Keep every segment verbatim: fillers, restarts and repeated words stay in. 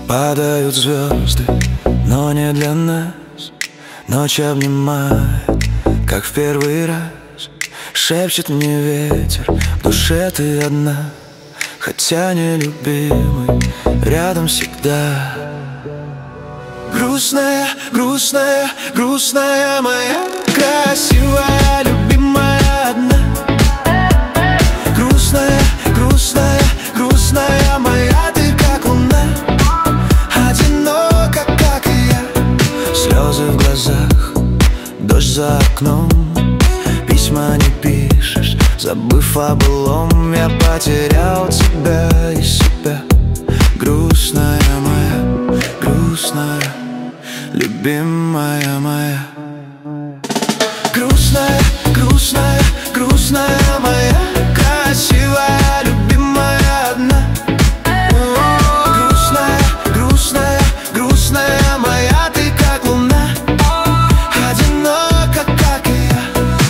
Падают звезды, но не для нас. Ночь обнимает, как в первый раз. Шепчет мне ветер, в душе ты одна. Хотя нелюбимый рядом всегда. Грустная, грустная, грустная моя красивая, любимая одна. Грустная, грустная, грустная моя, ты как луна, одинока, как и я. Слезы в глазах, дождь за окном. Письма не пишешь, забыв о былом. Я потерял тебя и себя. Грустная моя, грустная, любимая моя. Грустная, грустная, грустная моя красивая, любимая одна. Грустная, грустная, грустная моя, ты как луна, одинока, как и я.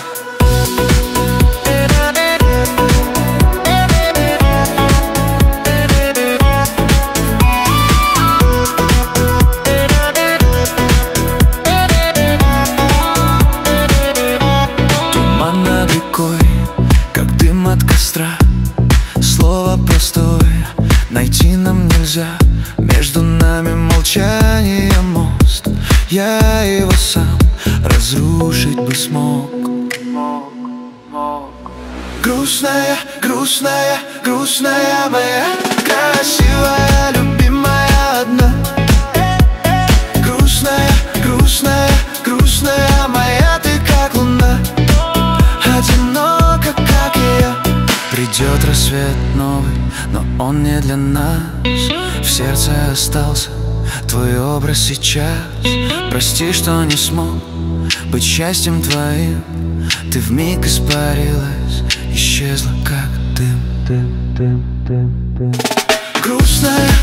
Туман над рекой, как дым от костра. Слово простое, найти нам нельзя. Между нами молчание, мост. Я его сам разрушить бы смог. Грустная, грустная, грустная моя красивая, любимая одна. Грустная, грустная, грустная моя, ты как луна, одинока, как и я. Придет рассвет новый, но он не для нас. В сердце остался твой образ сейчас. Прости, что не смог быть счастьем твоим. Ты вмиг испарилась, исчезла, как дым, дым, дым, дым, дым. Грустная,